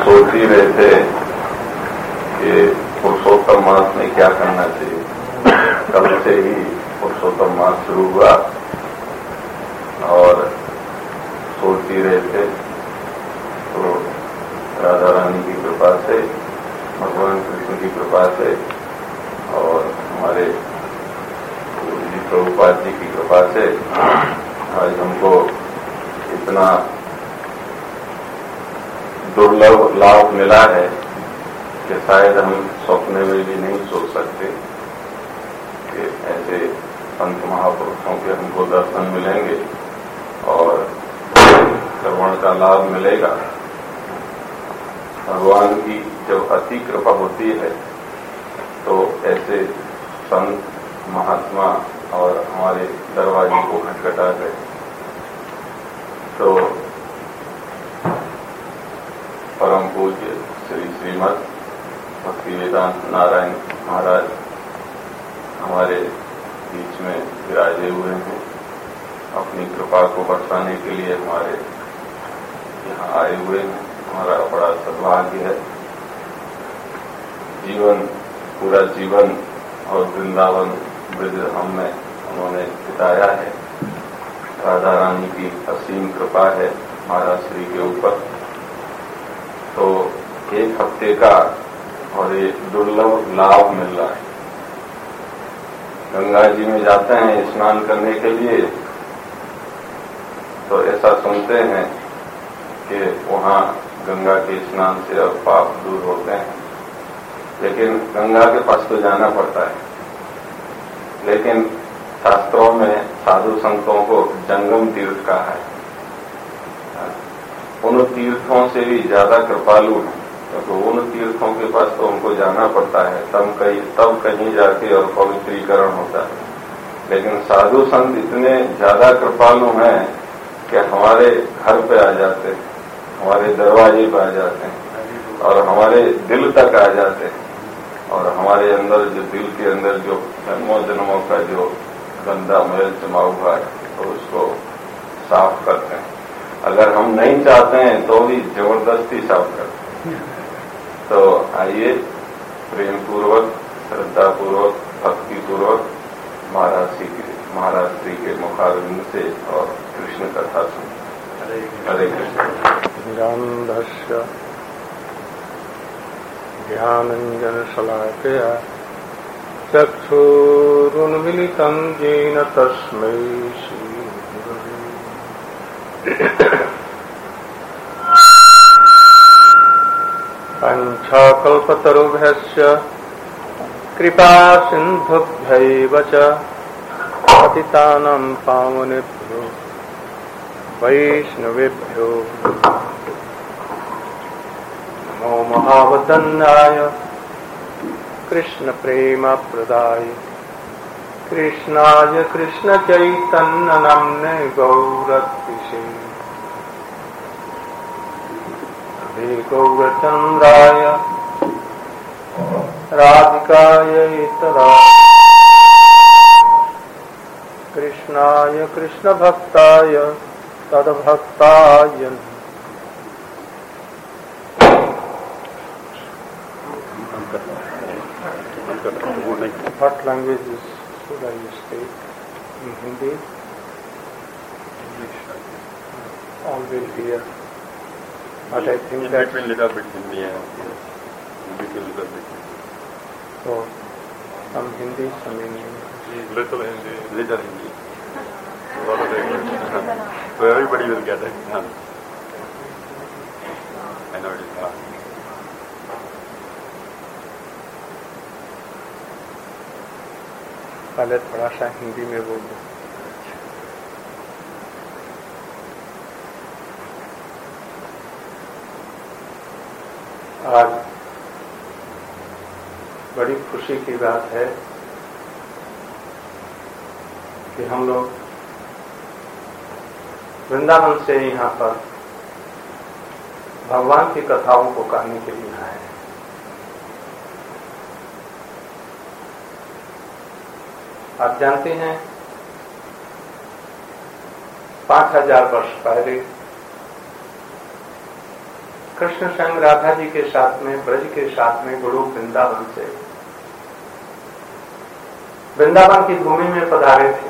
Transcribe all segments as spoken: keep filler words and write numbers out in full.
सोच ही रहे थे कि पुरुषोत्तम मास में क्या करना चाहिए। कल से ही पुरुषोत्तम मास शुरू हुआ और सोच ही रहे थे, तो राधा रानी की कृपा से, भगवान कृष्ण की कृपा से और हमारे गुरु जी प्रभुपाद जी की कृपा से आज हमको इतना दुर्लभ लाभ मिला है कि शायद हम सपने में भी नहीं सोच सकते कि ऐसे संत महापुरुषों के हमको दर्शन मिलेंगे और श्रवण का लाभ मिलेगा। भगवान की जब अति कृपा होती है तो ऐसे संत महात्मा और हमारे दरवाजे को खटखटा गए। तो परम पूज्य श्री श्रीमद भक्तिवेदांत नारायण महाराज हमारे बीच में विराजे हुए हैं। अपनी कृपा को बरसाने के लिए हमारे यहाँ आए हुए हैं। हमारा बड़ा सद्भाग्य है। जीवन, पूरा जीवन और वृंदावन ब्रज धाम में उन्होंने बिताया है। राधा रानी की असीम कृपा है महाराज श्री के ऊपर। तो एक हफ्ते का और ये दुर्लभ लाभ मिल रहा है। गंगा जी में जाते हैं स्नान करने के लिए तो ऐसा सुनते हैं कि वहां गंगा के स्नान से अब पाप दूर होते हैं, लेकिन गंगा के पास तो जाना पड़ता है। लेकिन शास्त्रों में साधु संतों को जंगम तीर्थ कहा है। उन तीर्थों से भी ज्यादा कृपालु हैं, क्योंकि उन तीर्थों के पास तो उनको जाना पड़ता है, तब कहीं तब कहीं जाके और पवित्रीकरण होता है। लेकिन साधु संत इतने ज्यादा कृपालु हैं कि हमारे घर पे आ जाते हैं, हमारे दरवाजे पे आ जाते हैं और हमारे दिल तक आ जाते हैं और हमारे अंदर जो दिल के अंदर जो जन्मों जन्मों का जो गंदा मैल जमा हुआ है तो उसको साफ करते हैं। अगर हम नहीं चाहते हैं तो भी जबरदस्ती साफ करते हैं। तो आइए प्रेम पूर्वक, श्रद्धा पूर्वक, भक्ति पूर्वक महाराज श्री के महाराज श्री के मुखारविंद से और कृष्ण कथा सुन। हरे कृष्ण। गंधस्य ज्ञानंजन शलाकया चक्षुरुन्मीलितं येन तस्मै श्री पंचकल्पतरुभ्यश्च कृपा सिन्धुभ्यैव च पतितानां पावनेभ्यो वैष्णवेभ्यो नमो महावदन्नाय कृष्णप्रेमप्रदाय कृष्णाय कृष्णचैतन्यनाम्ने गौरतिसे हरे गौरचन्द्राय राधिकायै तदा कृष्णाय कृष्णभक्ताय तद्भक्ताय। What languages should I speak? In Hindi? English. All will hear. But I think in that... between little bit Hindi and in between little bit. So, some Hindi, some English. Little Hindi. Little Hindi. A lot of English. So everybody will get it. Yeah. I know it is hard. पहले थोड़ा सा हिंदी में बोल दो। आज बड़ी खुशी की बात है कि हम लोग वृंदावन से यहाँ पर भगवान की कथाओं को कहने के लिए आए हैं। आप जानते हैं पांच हजार वर्ष पहले कृष्ण संग राधा जी के साथ में, ब्रज के साथ में गुरु वृंदावन से वृंदावन की भूमि में पधारे थे।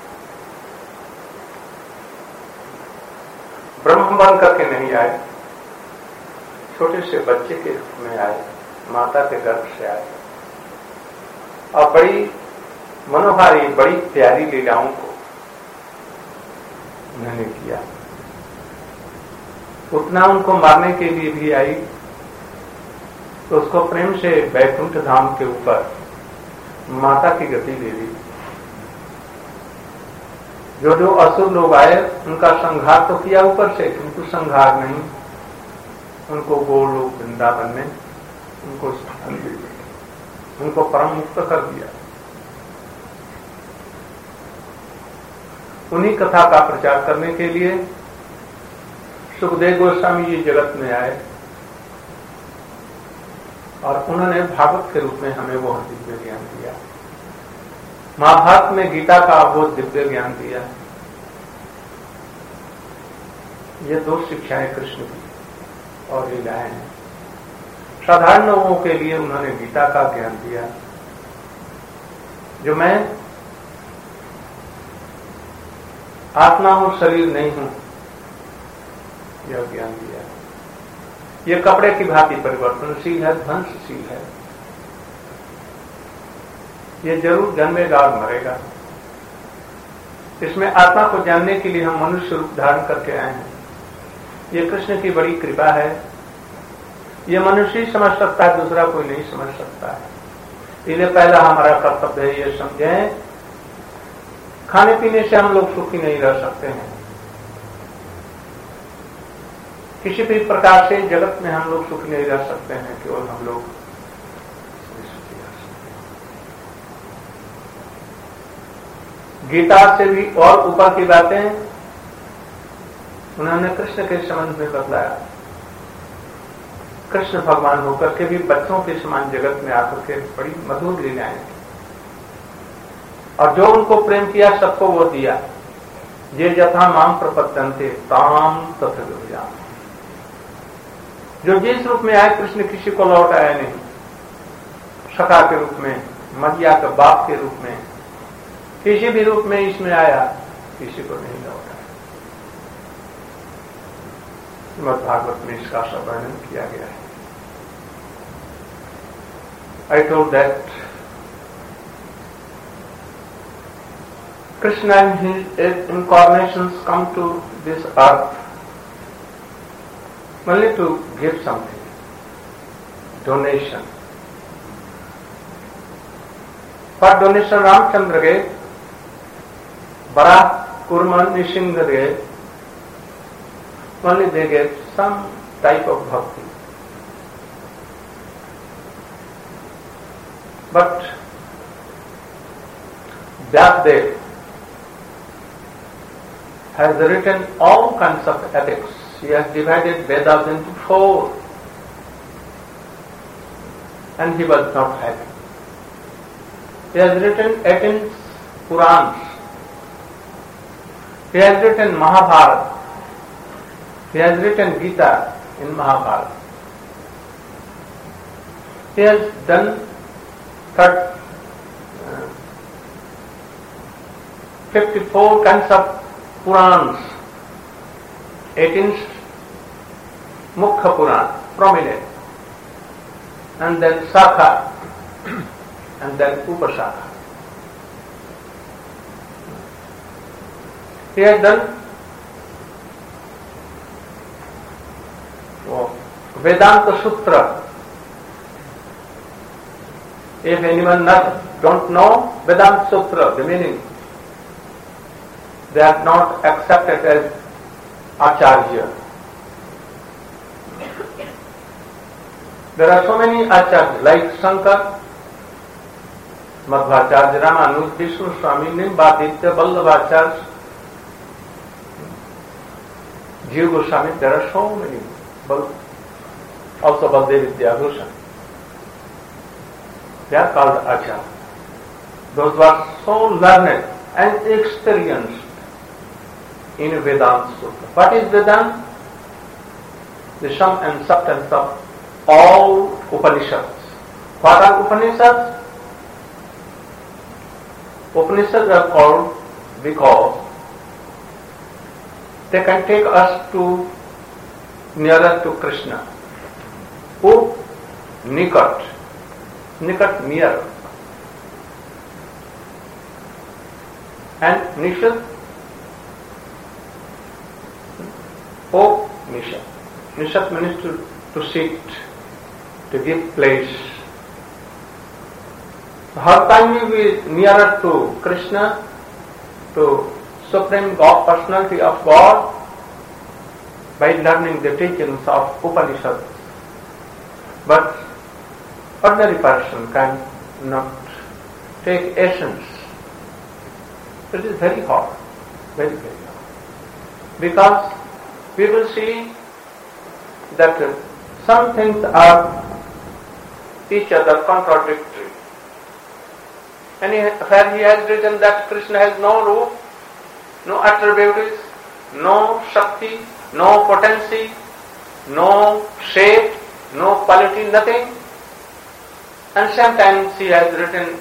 ब्रह्म बन करके नहीं आए, छोटे से बच्चे के रूप में आए, माता के गर्भ से आए और बड़ी मनोहारी, बड़ी प्यारी लीलाओं को उन्होंने किया। उतना उनको मारने के लिए भी आई तो उसको प्रेम से बैकुंठ धाम के ऊपर माता की गति दे दी। जो जो असुर लोग आए उनका संहार तो किया ऊपर से, किंतु संहार नहीं, उनको गोलोक वृंदावन में उनको स्थान दे दिया, उनको परम मुक्त कर दिया। उन्हीं कथा का प्रचार करने के लिए सुखदेव गोस्वामी जी जगत में आए और उन्होंने भागवत के रूप में हमें वह दिव्य ज्ञान दिया। महाभारत में गीता का वो दिव्य ज्ञान दिया। ये दो शिक्षाएं कृष्ण की और लीलाएं हैं। साधारण लोगों के लिए उन्होंने गीता का ज्ञान दिया, जो मैं आत्मा हूं, शरीर नहीं हूं, यह ज्ञान दिया। यह कपड़े की भांति परिवर्तनशील है, ध्वंसशील है। यह जरूर जन्मेगा और मरेगा। इसमें आत्मा को जानने के लिए हम मनुष्य रूप धारण करके आए हैं। यह कृष्ण की बड़ी कृपा है। यह मनुष्य ही समझ सकता है, दूसरा कोई नहीं समझ सकता है। इसलिए पहला हमारा कर्तव्य है यह समझें, खाने पीने से हम लोग सुखी नहीं रह सकते हैं। किसी भी प्रकार से जगत में हम लोग सुखी नहीं रह सकते हैं, केवल हम लोग सुखी रह सकते हैं। गीता से भी और ऊपर की बातें उन्होंने कृष्ण के संबंध में बतलाया। कृष्ण भगवान होकर के भी बच्चों के समान जगत में आकर के बड़ी मधुर लीलाएं, और जो उनको प्रेम किया सबको वो दिया। ये यथा माम प्रपद्यन्ते ताम तथा दुर्याम। जो जिस रूप में आए, कृष्ण किसी को लौट आया नहीं। सखा के रूप में, मदिया के बाप के रूप में, किसी भी रूप में इसमें आया, किसी को नहीं लौट आया। श्रीमद् भागवत में इसका सब वर्णन किया गया है। I told that Krishna and his incarnations come to this earth only to give something, donation. For donation, Ramchandra gave, Bharat, Kurman, Nishingha gave, only they gave some type of bhakti. But Vyasdev has written all kinds of epics. He has divided Vedas into four, and he was not happy. He has written eighteen Purans. He has written Mahabharata. He has written Gita in Mahabharata. He has done third, uh, fifty-four kinds of Purans, eighteen Mukha Puran, prominent, and then Sakha, and then Upasakha. He has done oh, Vedanta Sutra. If anyone not, don't know Vedanta Sutra, the meaning, they are not accepted as Acharya. There are so many Acharyas, like Shankar, Madhvacharya, Ramanuja, Vishnu Swami, Nimbaditya, Vallabhacharya, Jiva Goswami. There are so many. Also Baldev Vidyabhushan. They are called Acharya. Those who are so learned and experienced in Vedanta Sutra. What is Vedanta? the sum and substance of all Upanishads. What are Upanishads? Upanishads are called because they can take us to nearer to Krishna. Up, nikat, nikat near, and nishad, up, nishad. Nishad means to, to sit, to give place. How can we be nearer to Krishna, to Supreme God, Personality of God? By learning the teachings of Upanishads. But ordinary person can not take essence. It is very hard, very, very hard. Because we will see that some things are each other contradictory. And he, where he has written that Krishna has no root, no attributes, no Shakti, no potency, no shape, no quality, nothing. And sometimes he has written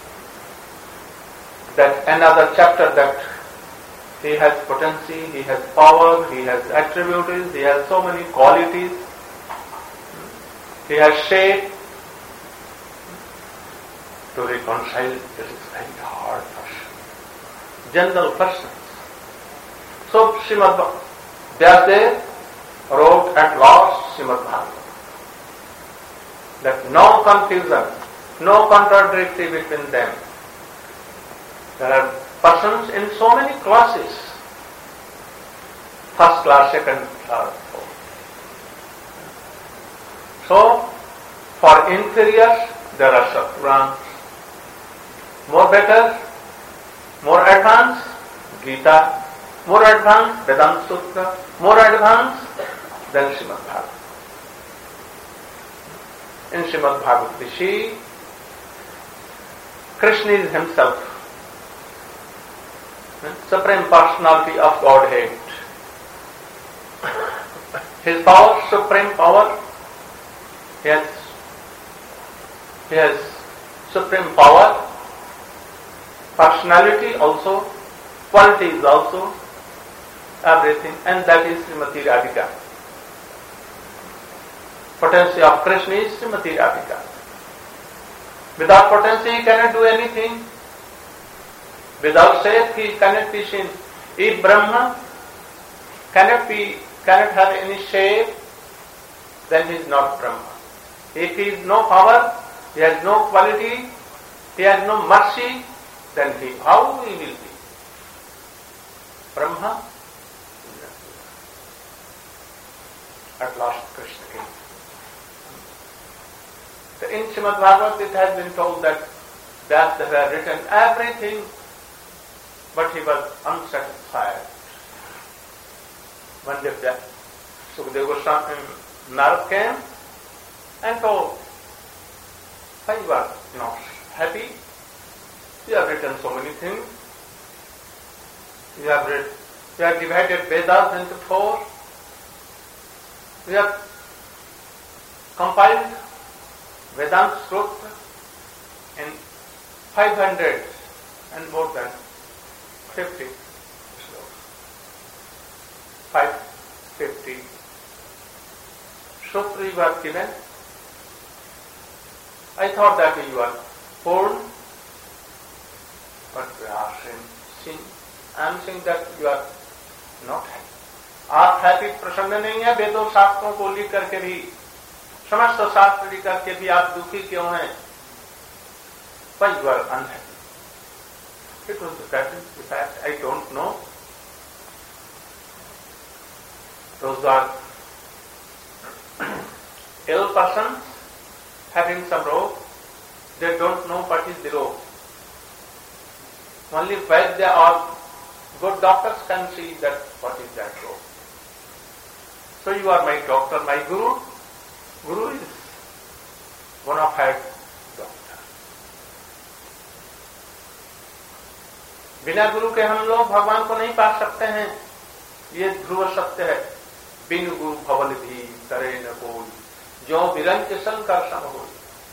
that another chapter that he has potency, he has power, he has attributes, he has so many qualities, he has shape. To reconcile, this is very hard for general persons. So Srimad Vyasdev wrote at last Srimad Bhagavatam that no confusion, no contradiction between them. There are persons in so many classes, first class, second class. So, for inferiors, there are Satpurans. More better, more advanced, Gita. More advanced, Vedanta Sutra. More advanced than Srimad Bhagavatam. In Srimad Bhagavatam, we see Krishna is himself, Supreme Personality of Godhead. His power, supreme power, he has, he has supreme power, personality also, qualities also, everything, and that is Srimati Radhika. Potency of Krishna is Srimati Radhika. Without potency he cannot do anything. Without shape he cannot be seen. If Brahma cannot be, cannot have any shape, then he is not Brahma. If he has no power, he has no quality, he has no mercy, then he, how he will be? Brahma? At last Krishna came. So in Srimad Bhagavatam it has been told that Vyasdev had written everything, but he was unsatisfied. One day Sukadeva Goswami Narad came and told, why you are not happy? You have written so many things. You have read, you have divided Vedas into four. You have compiled Vedanta Sutra in five hundred and more than fifty slokas. five fifty Sutra you have given. I thought that you are poor, but we are saying, I am saying that you are not happy. आप happy प्रसन्न नहीं है, वेदों शास्त्रों को लिख करके भी, समस्त शास्त्र लिख करके भी आप दुखी क्यों हैं? Why you are unhappy? It was the fact, I don't know. Those are ill persons having some robe, they don't know what is the robe. Only Vaidya or good doctors can see that what is that robe. So you are my doctor, my guru. Guru is bona fide doctor. बिना गुरु के हम लोग भगवान को नहीं पा सकते हैं, ये ध्रुव सत्य है. बिन गुरु भवन भी करे न कोई, जो विरंच शंकर सम होई।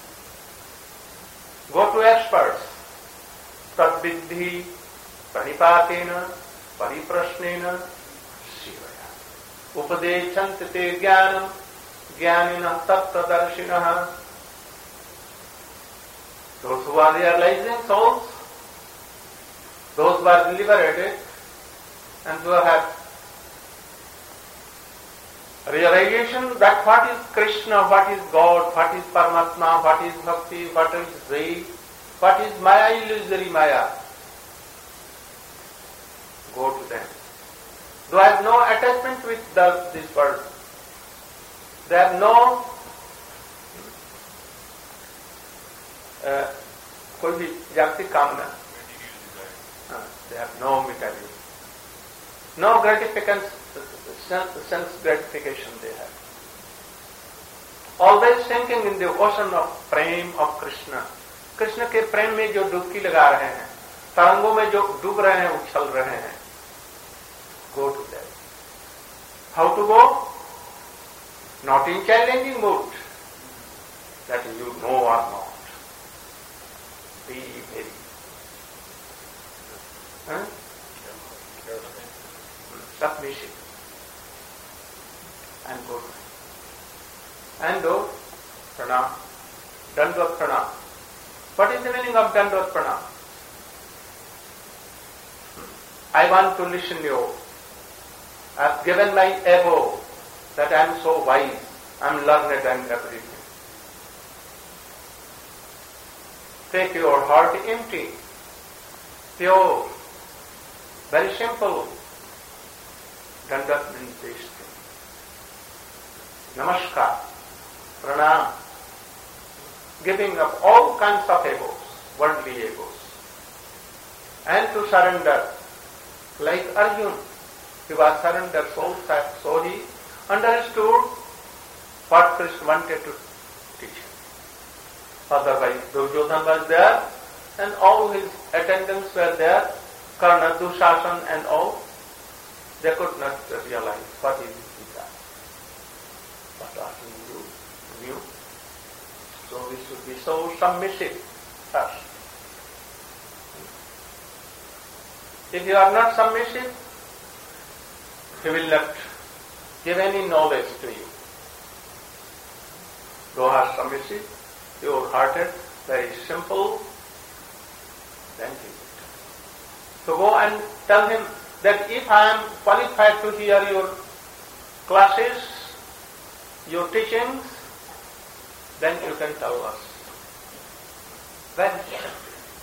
Go to experts. तद्विद्धि प्रणिपातेन परिप्रश्नेन शिवया उपदेशन्ति ते ज्ञानम् ज्ञानिनः तत्त्वदर्शिनः। Those who are realizing souls, those who are liberated and who have realization that what is Krishna, what is God, what is Paramatma, what is Bhakti, what is Zai, what is Maya, illusory Maya. Go to them. They have no attachment with the, this world. They have no uh, कोई भी जागतिक कामना. They have no material, no gratification, sense gratification they have. Always sinking in the ocean of prem of Krishna. Krishna के प्रेम में जो डुबकी लगा रहे हैं, तरंगों में जो डूब रहे हैं, उछल रहे हैं. Go to them. How to go? Not in challenging mood, that you know or not. Be very huh? submissive and go to them. And do pranam, dandvat pranam. What is the meaning of dandvat pranam? I want to listen to you. I have given my ego that I am so wise, I am learned and everything. Take your heart empty, pure, very simple. Dandat means this thing. Namaskar, pranam, giving up all kinds of egos, worldly egos, and to surrender, like Arjuna. He was surrendered so, so he understood what Krishna wanted to teach him. Otherwise, Duryodhana was there, and all his attendants were there, Karna, Dushasan and all. They could not realize what is Gita. But Arjuna knew, knew. So we should be so submissive first. If you are not submissive, he will not give any knowledge to you. Thou art submissive, pure-hearted, very simple, then he will. So go and tell him that if I am qualified to hear your classes, your teachings, then you can tell us. Very simple.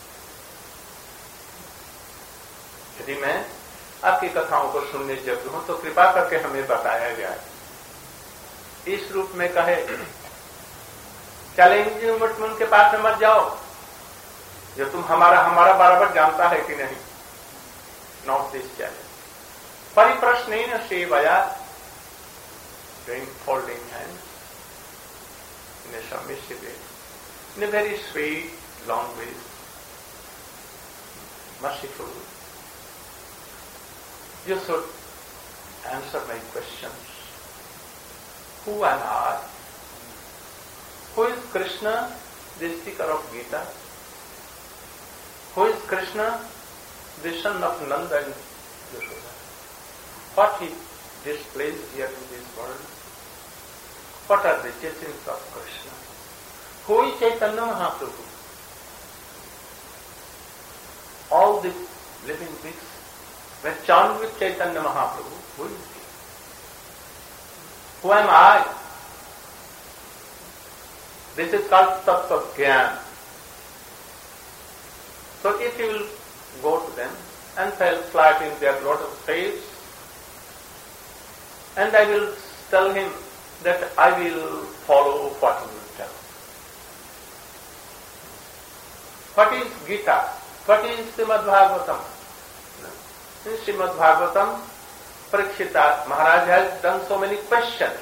यदि मैं आपकी कथाओं को सुनने योग्य हूं तो कृपा करके हमें बताया गया है। इस रूप में कहे, चैलेंजिंग मुट उनके पास में मत जाओ, जो तुम हमारा हमारा बराबर जानता है कि नहीं. Not this challenge. परिप्रश्नेन सेवया, doing folding hands in a submissive way, in a very sweet, long way, merciful. You should answer my questions. Who am I? Who is Krishna, the speaker of Gita? Who is Krishna, the son of Nanda and Yashoda? What he displays here in this world? What are the teachings of Krishna? Who is Chaitanya Mahaprabhu? All the living beings were charmed with Chaitanya Mahaprabhu. Who is he? Who am I? This is called Tattva Gyan. So if you will go to them and fall flat in their lotus feet, and I will tell him that I will follow what you will tell. What is Gita? What is Srimad Bhagavatam? In Srimad Bhagavatam, Parikshita Maharaj has done so many questions,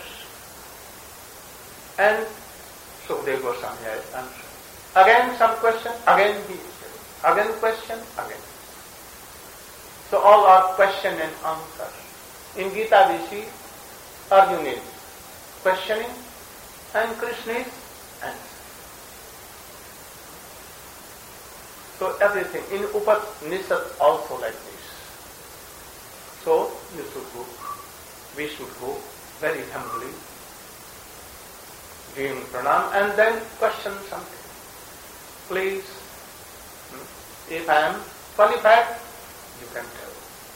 and Sukadeva Goswami has answered. Again some question, again he again question, again. So all are question and answer. In Gita we see Arjuna is questioning and Krishna is answering. So everything in Upanishad also like this. So you should go, we should go very humbly, giving pranam and then question something. Please, if I am qualified, you can tell.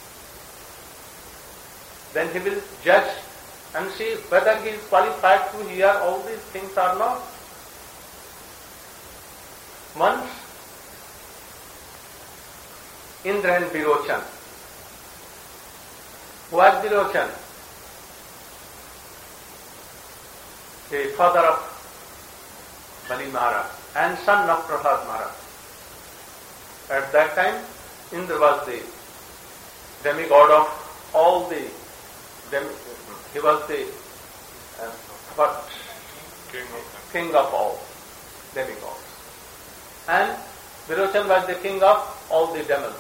Then he will judge and see whether he is qualified to hear all these things or not. Once, Indra and Virochan. Who was Virochan? The father of Bali Maharaj and son of Prahlad Maharaj. At that time, Indra was the demigod of all the, dem- he was the uh, what? King of, king of all demigods. And Virochan was the king of all the demons.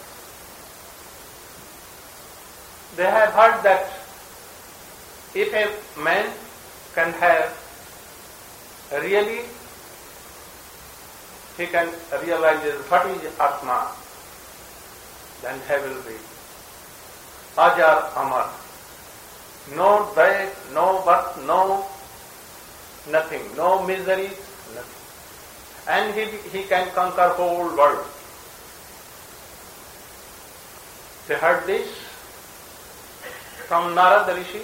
They have heard that if a man can have really, he can realize what is Atma, then he will be Ajar Amar. No death, no birth, no nothing, no misery, nothing. And he, he can conquer whole world. They heard this from Narada Rishi,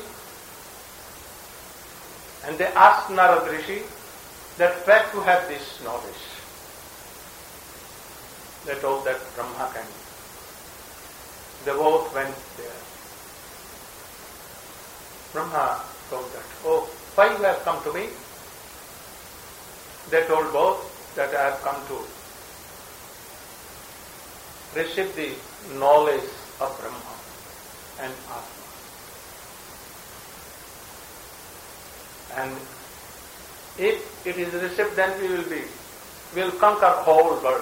and they asked Narada Rishi that where to have this knowledge. They told that Brahma can. They both went there. Brahma told that, oh, why you have come to me? They told both that I have come to receive the knowledge of Brahma and Atma. And if it is received, then we will be, we will conquer whole world.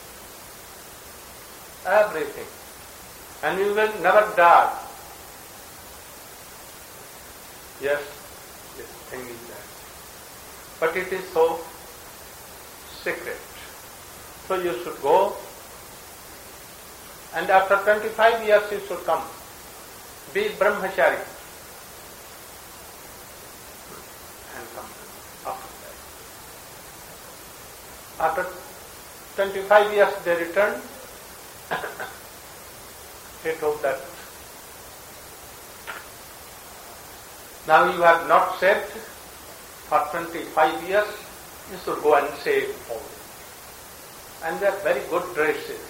Everything. And we will never die. Yes, this thing is there. But it is so secret. So you should go, and after twenty-five years you should come. Be brahmachari. And come after that. After twenty-five years they returned. He told that, now you have not saved for twenty-five years, you should go and save all. And they are very good dresses.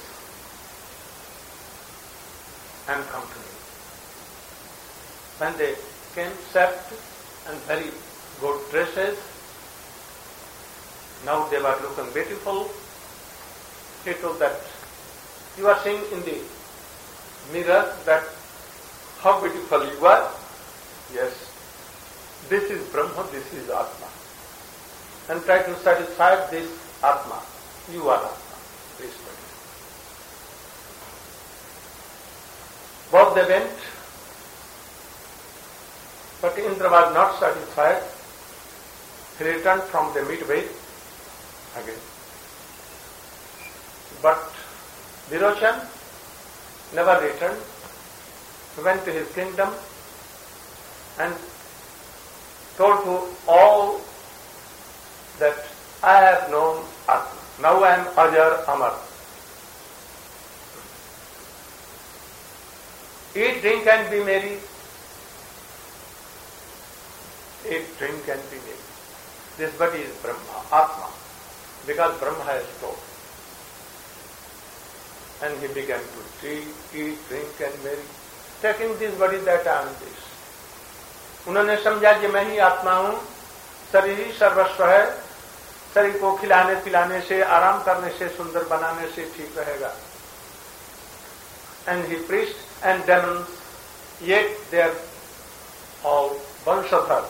And come to me. When they came saved and very good dresses, now they were looking beautiful. He told that, you are seeing in the mirror that how beautiful you are. Yes, this is Brahma, this is Atma. And try to satisfy this Atma. You are Atma. This body. Both they went, but Indra was not satisfied. He returned from the midway again. But Virochan never returned. He went to his kingdom and told to all that I have known Atma. Now I am Ajar Amar. Eat, drink and be merry. Eat, drink and be merry. This body is Brahma, Atma, because Brahma has told. And he began to eat, eat, drink and marry, taking this body that I am this. उन्होंने समझा कि मैं ही आत्मा हूं, शरीर ही सर्वस्व है, शरीर को खिलाने पिलाने से, आराम करने से, सुंदर बनाने से ठीक रहेगा. And he preached, and demons, yet they are all Vanshadhar,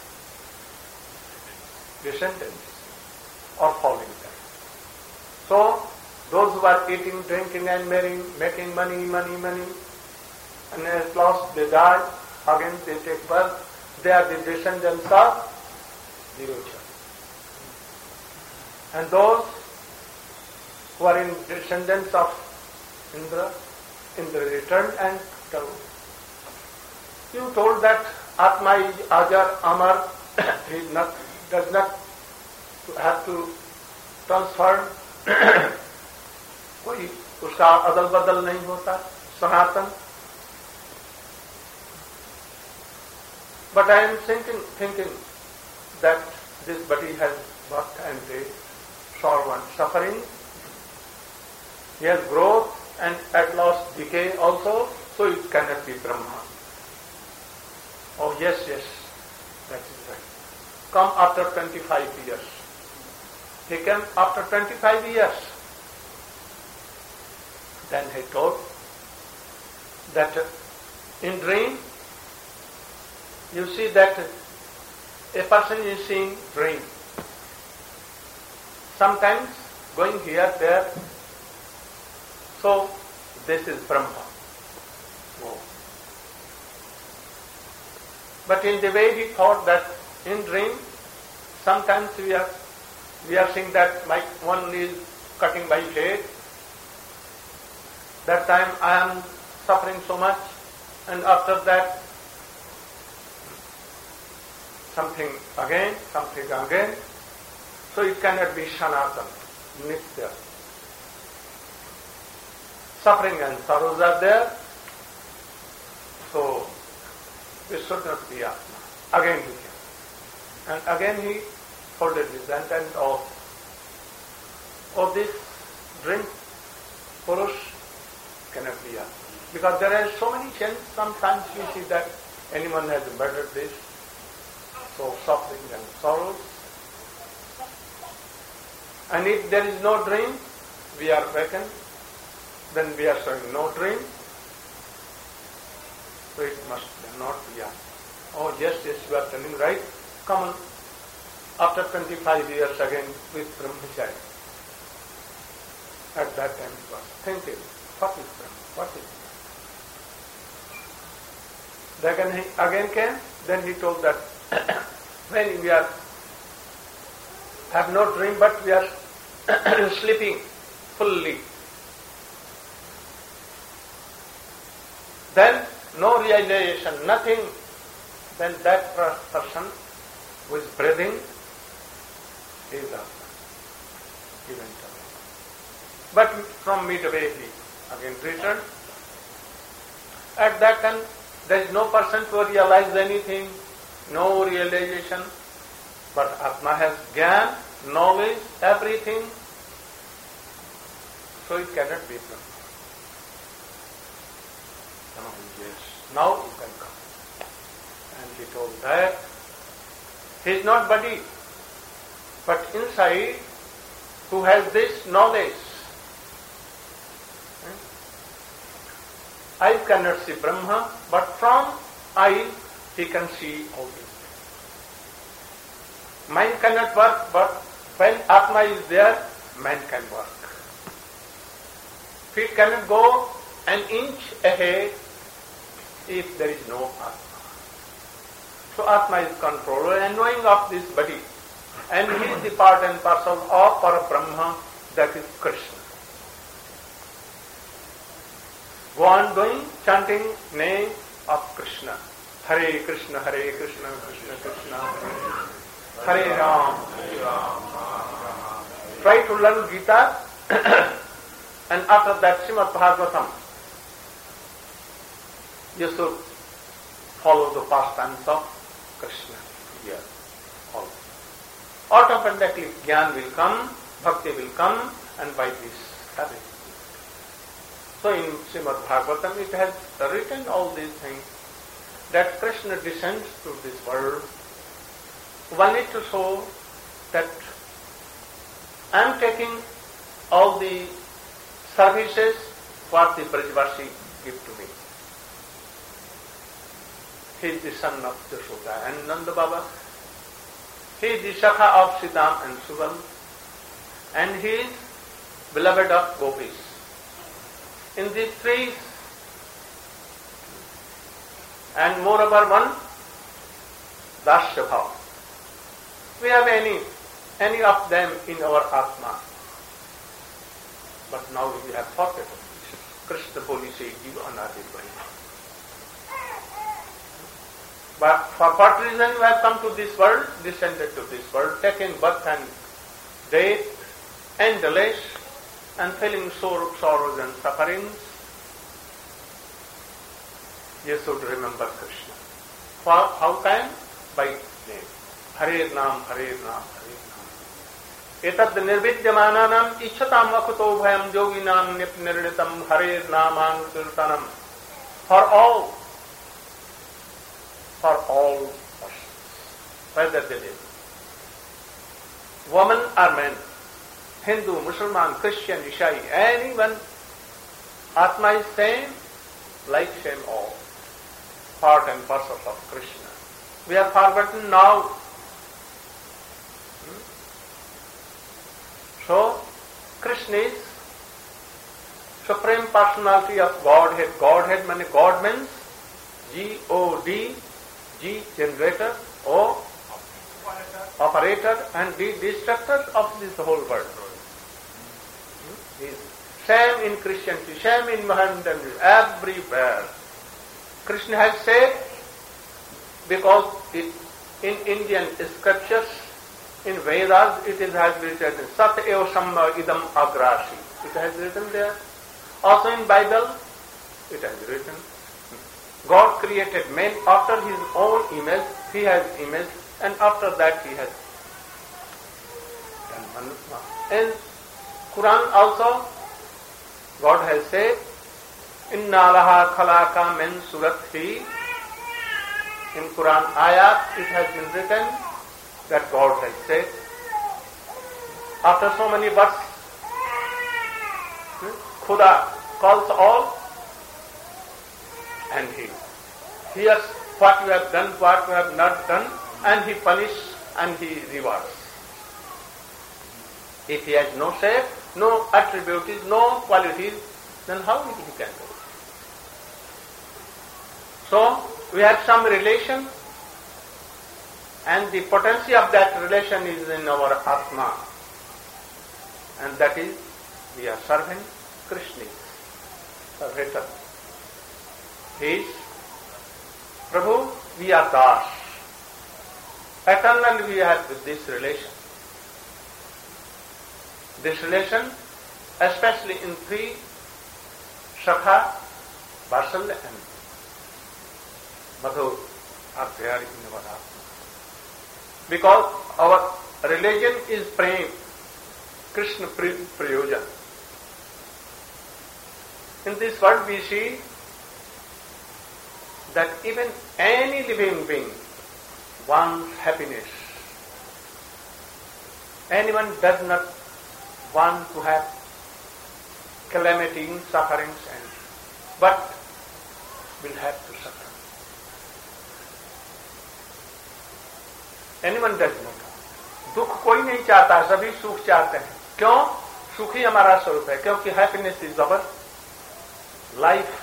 descendants, are following them. So, those who are eating, drinking and marrying, making money, money, money, and at last they die, again they take birth, they are the descendants of Virocha. And those who are in descendants of Indra, Indra returned and told, you told that Atma is Ajar, Amar, he not, does not have to transfer, कोई उसका अदल बदल नहीं होता, सनातन. But I am thinking, thinking that this body has birth and death, sorrow and suffering. He has growth and at last decay also, so it cannot be Brahma. Oh yes, yes, that is right. Come after twenty-five years. He came after twenty-five years. Then he told that in dream, you see that a person is seeing dream. Sometimes going here, there. So this is Brahma. Oh. But in the way he thought that in dream, sometimes we are we are seeing that my one is cutting my leg. That time I am suffering so much, and after that something again, something again. So it cannot be Sanatan, Nitya. Suffering and sorrows are there, so this should not be Atma. Again he came. And again he folded his hand and oh, oh this drink, Purush, cannot be Atma. Because there are so many chances, sometimes you see that anyone has murdered this, so suffering and sorrows. And if there is no dream, we are awakened, then we are showing no dream, so it must not be Atma. Oh yes, yes, you are telling right. Come on. After twenty-five years again with Brahmacharya. At that time he was thinking, what is Brahma? What is Brahma? Then he again came, then he told that when we are have no dream but we are sleeping fully, then no realization, nothing, then that person who is breathing is Atma. He went away. But from midway he again returned. At that time there is no person to realize anything, no realization, but Atma has Gyan, knowledge, everything, so it cannot be Brahma. Yes, now you can come. And he told that he is not body, but inside who has this knowledge. I cannot see Brahma, but from I he can see all these things. Mind cannot work, but when Atma is there, man can work. Feet cannot go an inch ahead if there is no Atma. So Atma is controller and knowing of this body. And he is the part and parcel of Parabrahma, that is Krishna. Go on doing, chanting name of Krishna. Hare Krishna, Hare Krishna, Krishna Krishna, Hare Hare Ram. Try to learn Gita and after that Srimad Bhagavatam. You should follow the pastimes of Krishna here. All. Automatically Jnana will come, Bhakti will come, and by this having. So in Srimad Bhagavatam it has written all these things, that Krishna descends to this world only to show that I am taking all the services what the Brajvasi give to me. He is the son of Yashoda and Nanda Baba. He is the Shakha of Siddham and Subal, and he is beloved of Gopis. In these three, and moreover one Dasya Bhava. We have any, any of them in our Atma. But now we have forgotten. Krishna Boli say, Jiva Anadi Bhai. But for what reason we have come to this world, descended to this world, taking birth and death, endless, and feeling sorrow, sorrows and sufferings? You should remember Krishna. For how can? By name. Hare Nam, Hare Nam, Hare Nam. Etad nirvidyamananam ichhatam akuto bhayam yoginam nirnitam Hare Namam kirtanam. For all, for all persons, whether they live, woman or man, Hindu, Muslim, Christian, Ishai, anyone, Atma is same, like same all, part and parcel of Krishna. We have forgotten now. Hmm? So, Krishna is Supreme Personality of Godhead. Godhead means God means G O D, G generator, O operator, and D destructor of this whole world. Hmm? Same in Christianity, same in Mohammedan, everywhere. Krishna has said, because it, in Indian scriptures, in Vedas, it is has written, Sat eva samma idam agrasi. It has written there. Also in Bible, it has written. God created man after his own image, he has image, and after that he has done manusma. In Quran also, God has said, Inna laha khalaka min surathi. In Quran ayat, it has been written that God has said. After so many verses, Khuda calls all and he hears what you have done, what you have not done, and he punishes and he rewards. If he has no shape, no attributes, no qualities, then how he can do it? So, we have some relation, and the potency of that relation is in our Atma, and that is, we are serving Krishna, servitor. He is Prabhu, we are Das. Eternally we have this relation. This relation, especially in three, Shakha, Vatsalya and Madhu, are there in our Atma. Because our religion is Prem, Krishna Prayojan. In this world we see that even any living being wants happiness. Anyone does not want to have calamity, sufferings, and but will have to suffer. Anyone does not. दुख कोई नहीं चाहता, सभी सुख चाहते हैं. क्यों? सुख ही हमारा स्वरूप है. क्योंकि happiness is our life,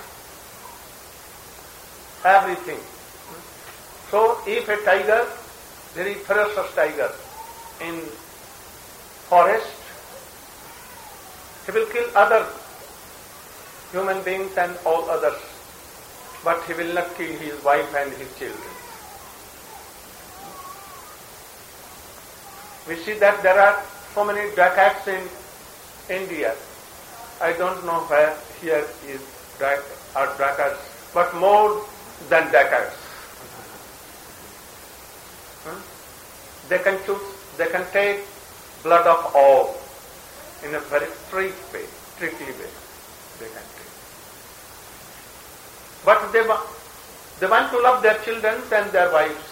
everything. So if a tiger, very ferocious tiger in forest, he will kill other human beings and all others, but he will not kill his wife and his children. We see that there are so many dacoits in India. I don't know where here is are dacoits, but more than dacoits. Hmm? They can choose, they can take blood of all in a very strict way, strictly way. They can take. But they want, they want to love their children and their wives.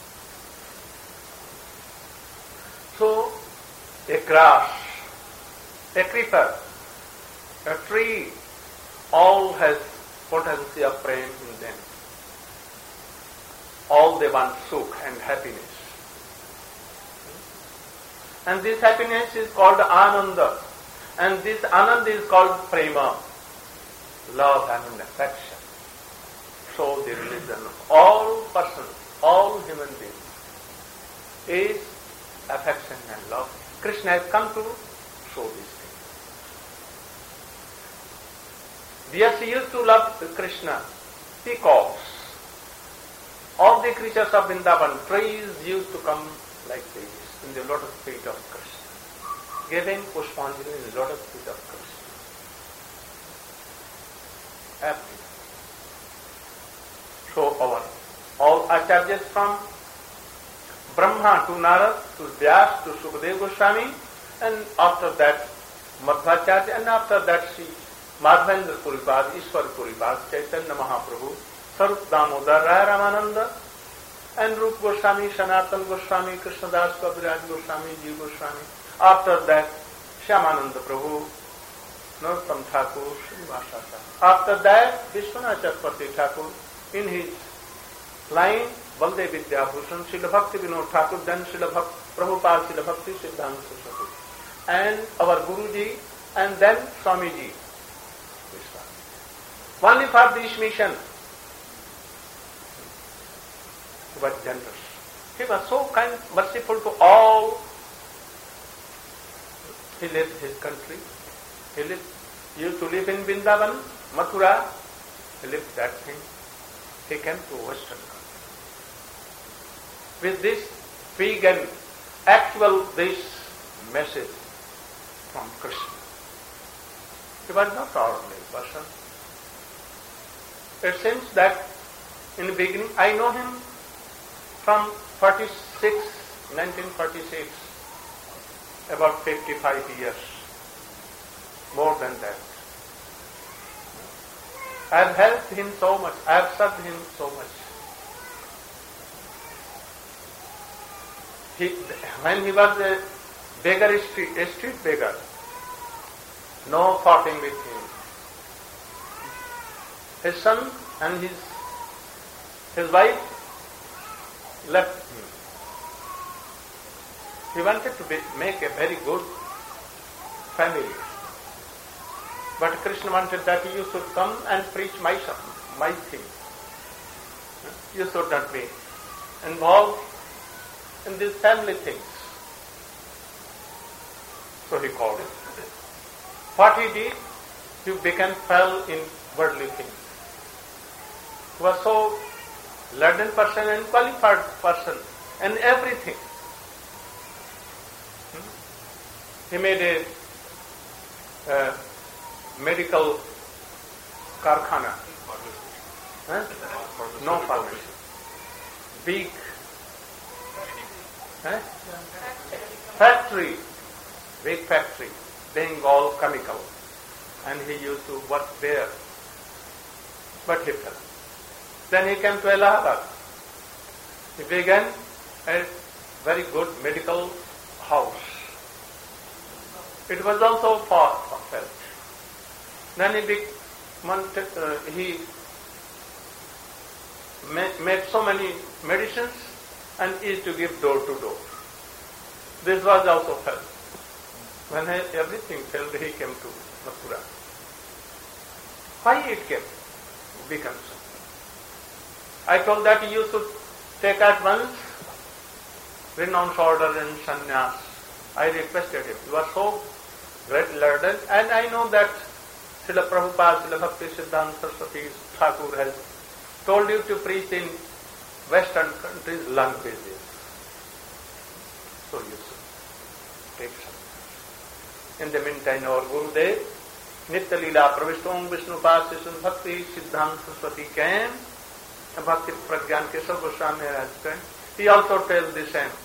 So, a grass, a creeper, a tree, all has potency of prem in them. All they want sukh and happiness. And this happiness is called ananda. And this ananda is called prema, love and affection. So the religion of all persons, all human beings, is affection and love. Krishna has come to show these things. Vyasa used to love Krishna because all the creatures of Vrindavan, trees used to come like this in the lotus feet of Krishna, giving Pushpanjali in the lotus feet of Krishna. Happy. So our all acharyas from Brahma to Narad to Vyas to Sukadeva Goswami, and after that Madhvacharya, and after that Sri Madhavendra Puripad, Ishwar Puripad, Chaitanya Mahaprabhu, Sarup Damodar, Raya Ramananda, and Rup Goswami, Sanatana Goswami, Krishnadas Kaviraj Goswami, Jiva Goswami. After that, Shyamananda Prabhu, Narottam Thakur, Srinivasa Thakur. After that, Vishwanath Chakravarti Thakur, in his line, Baldev Vidyabhushan, Srila Bhakti Vinod Thakur, then Srila Bhakti, Prabhupada, Srila Bhakti Siddhanta Saraswati, and our Guruji, and then Swamiji. Only for this mission, he was generous. He was so kind, merciful to all. He left his country. He lived, used to live in Vrindavan, Mathura. He left that thing. He came to Western country. With this big and actual this message from Krishna. He was not ordinary person. It seems that in the beginning, I know him from forty-six, nineteen forty-six, about fifty-five years, more than that. I have helped him so much, I have served him so much. He, when he was a beggar, street, a street beggar, no fighting with him. His son and his his wife left him. He wanted to be, make a very good family. But Krishna wanted that you should come and preach my my thing. You should not be involved in these family things. So he called him. What he did, he became fell in worldly things. He was so learned person and qualified person and everything. He made a uh, medical karkhana. Huh? No pharmacy. Big huh? factory, big factory, being all chemical. And he used to work there. But he fell. Then he came to Allahabad. He began a very good medical house. It was also for felt. Then he, be, wanted, uh, he made, made so many medicines and used to give door to door. This was also felt. When he, everything failed, he came to Mathura. Why it came? Becomes. I told that you should take at once renounce order and sannyas. I requested him. You are so great learned, and I know that Srila Prabhupada, Srila Bhakti Siddhanta Saraswati Thakur has told you to preach in Western countries languages. So you should take some. In the meantime, our Gurudev, Nitya Leela Pravishtom Vishnupad Sishan Bhakti Siddhanta Saraswati came, and Bhakti Pragyan Keshav Goswami has came. He also tells the same.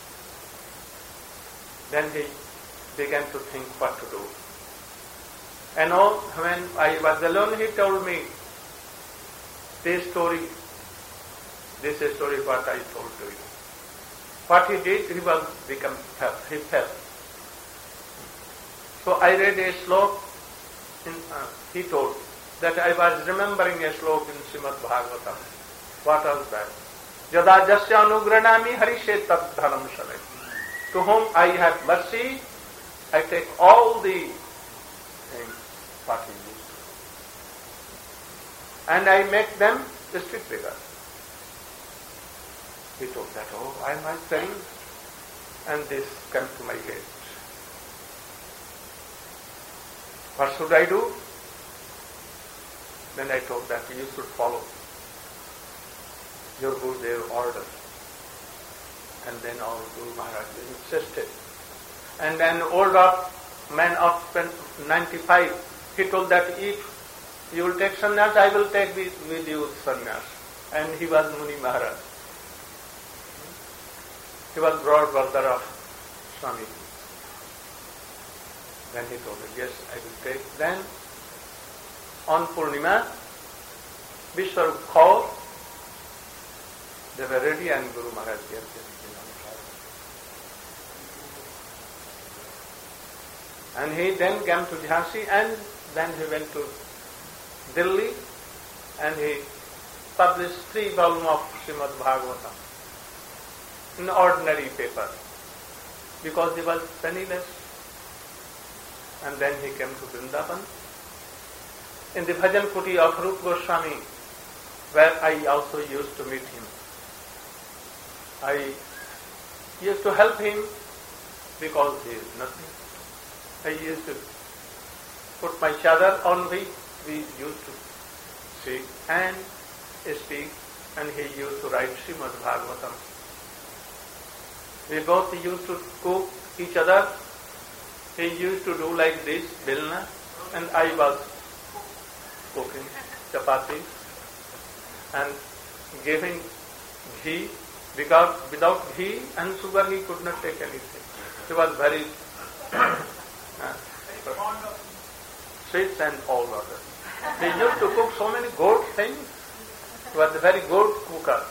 Then he began to think what to do. And all, when I was alone, he told me this story, this is story what I told to you. What he did, he was become, he fell. So I read a slok, in, uh, he told that I was remembering a slok in Srimad Bhagavatam. What was that? Yada jasya anugranami harishe tat dhanam shalai. To whom I have mercy, I take all the things what he used to. And I make them the street beggars. He told that, oh, I am very and this came to my head. What should I do? Then I told that you should follow your Gurudev order. And then our Guru Maharaj insisted. And an old man of ninety-five, he told that if you will take sannyas, I will take with, with you sannyas. And he was Muni Maharaj. He was broad brother of Swami. Then he told me, yes, I will take. Then on Purnima, Vishwarup Kaur, they were ready and Guru Maharaj gave them. And he then came to Jhansi and then he went to Delhi and he published three volumes of Srimad Bhagavatam in ordinary paper because he was penniless. And then he came to Vrindavan in the Bhajan Kuti of Rupa Goswami, where I also used to meet him. I used to help him because he is nothing. I used to put my chadar on which we used to sit and speak, and he used to write Srimad Bhagavatam. We both used to cook each other. He used to do like this, bilna, and I was cooking chapati and giving ghee, because without ghee and sugar he could not take anything. He was very uh, sweets and all other. He used to cook so many good things. He was a very good cooker.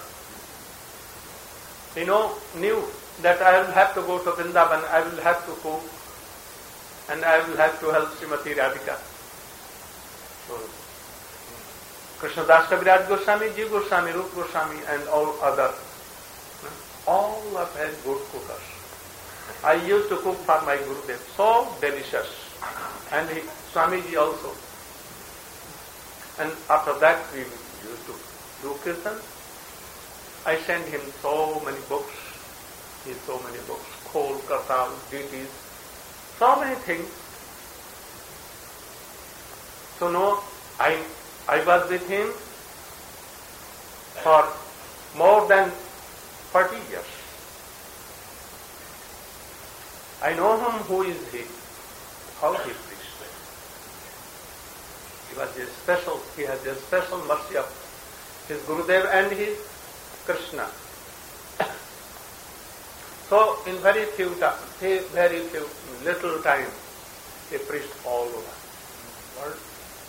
He know, knew that I will have to go to Vrindavan, I will have to cook, and I will have to help Srimati Radhika. So, Krishnadas Kaviraj Goswami, Jiva Goswami, Rupa Goswami, and all other, all are very good cookers. I used to cook for my Gurudev, so delicious, and he, Swamiji also. And after that we used to do kirtan. I sent him so many books, he so many books, Khol, Kartal, deities, so many things. So no, I I was with him for more than forty years. I know him, who is he, how he preached. He was a special, he had a special mercy of his Gurudev and his Krishna. So in very few time, very few, little time, he preached all over the world.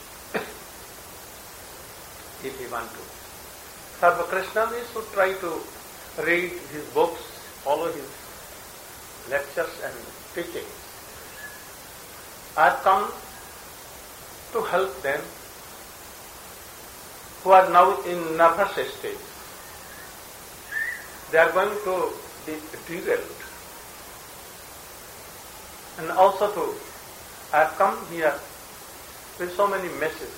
If he want to serve Krishna, we should try to read his books, follow his lectures and teachings. I have come to help them who are now in nervous stage. They are going to be derailed. And also to, I have come here with so many messages.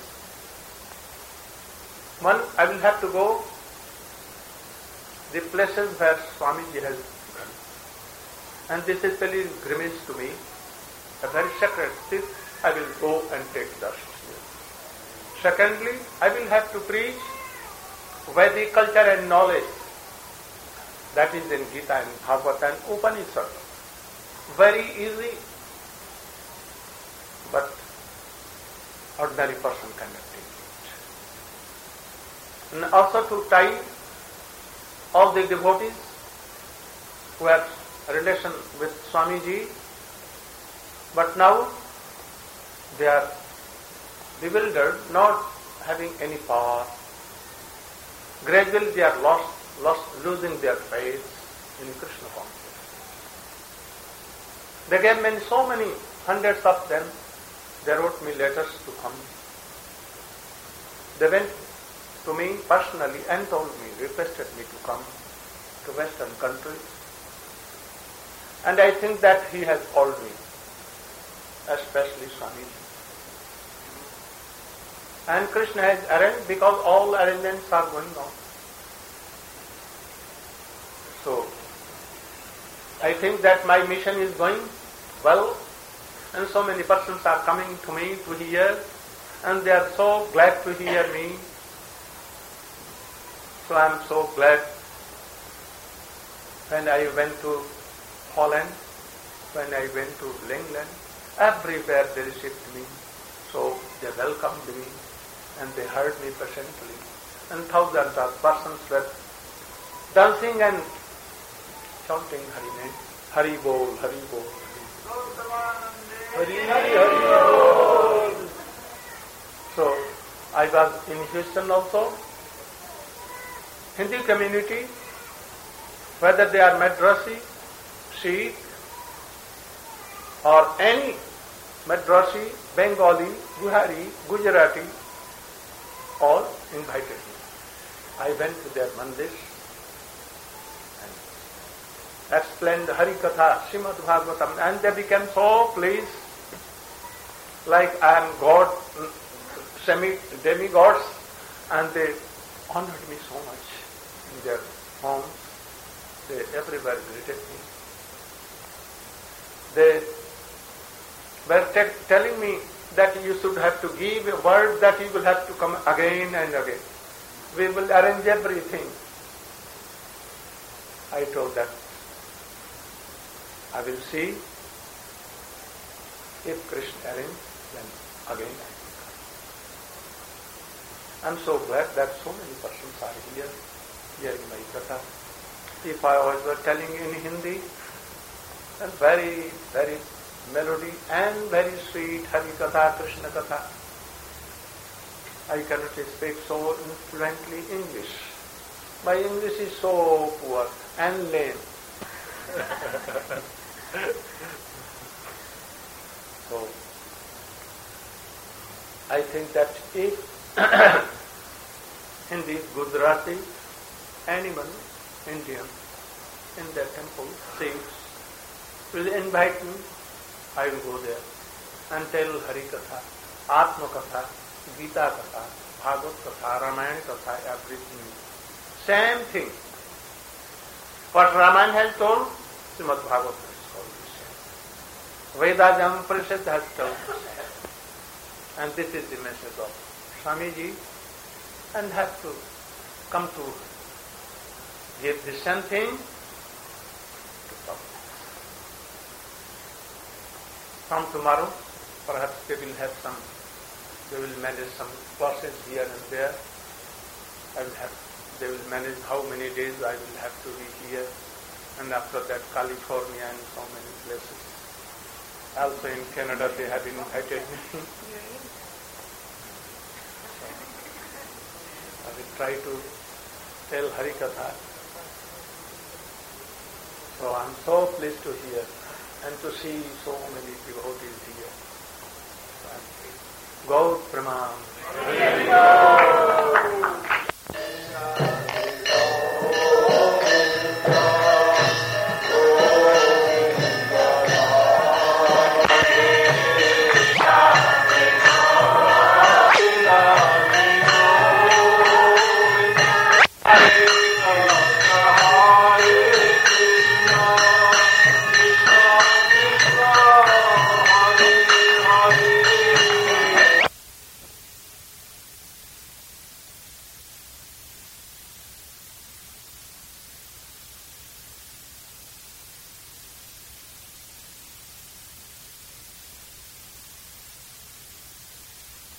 One, I will have to go the places where Swamiji has gone. And this is very grimace to me, a very sacred thing. I will go and take darshan here. Secondly, I will have to preach Vedic culture and knowledge. That is in Gita and Bhagavad and Upanishad. Very easy, but ordinary person cannot take it. And also to tie all the devotees who have a relation with Swamiji, but now they are bewildered, not having any power. Gradually they are lost, lost, losing their faith in Krishna consciousness. They gave me so many, hundreds of them. They wrote me letters to come. They went to me personally and told me, requested me to come to Western countries. And I think that he has called me, especially Swamiji. And Krishna has arranged, because all arrangements are going on. So, I think that my mission is going well, and so many persons are coming to me to hear, and they are so glad to hear me. So I am so glad. When I went to Holland, when I went to England, everywhere they received me. So they welcomed me and they heard me patiently. And thousands of persons were dancing and chanting Hari name. Hari Bol, Hari Bol. Hari, Hari Bol. So I was in Houston also. Hindi community, whether they are Madrasi, Sikh, or any Madrasi, Bengali, Buhari, Gujarati, all invited me. I went to their mandir and explained Hari Katha, Srimad Bhagavatam, and they became so pleased, like I am God, semi demigods, and they honored me so much in their homes. They everywhere greeted me. They were te- telling me that you should have to give a word that you will have to come again and again. We will arrange everything. I told them, I will see if Krishna arranges, then again I will come. I'm so glad that so many persons are here, hearing my katha. If I was telling in Hindi, then very, very melody and very sweet Hari Katha, Krishna Katha. I cannot speak so fluently English. My English is so poor and lame. So, I think that if Hindi, Gujarati, anyone, Indian, in their temple, Sikhs, will invite me, I will go there and tell Hari Katha, Atma Katha, Gita Katha, Bhagavad Katha, Ramayana Katha, everything. Same thing. What Ramayana has told, Srimad Bhagavatam has told the same. Vedajam Parishad has told the same. And this is the message of Swamiji, and have to come to give the same thing to public. From tomorrow, perhaps they will have some, they will manage some classes here and there. I will have, they will manage how many days I will have to be here, and after that California and so many places. Also in Canada they have invited me. So, I will try to tell Hari Katha. So I am so pleased to hear and to see so many devotees here. Gaur Pranam.